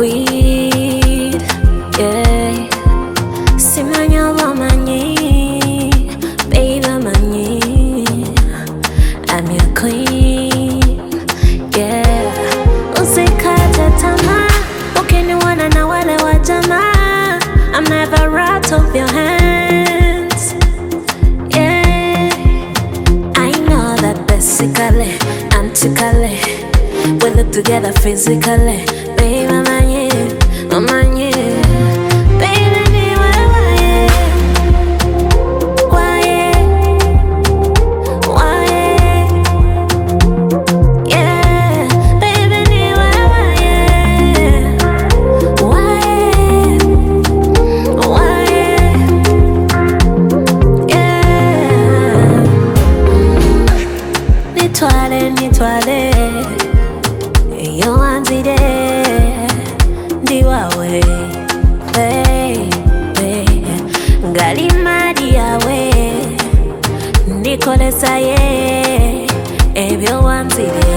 queen, yeah. Simanya womanyi, baby manyi. I'm your queen, yeah. Usikate tamaa, ukiniona na wale wa jamaa. I'm never out of your hands, yeah. I know that basically, antically, we look together physically. Baby, mama, mama, baby, ni wewe, wae, wae, yeah. Baby, ni wewe, wae, wae, yeah. Nitwale, nitwale, yo wanzide ndi wawe, baby. Ngali madi yawe ndikolesa ye ebyo wanzide.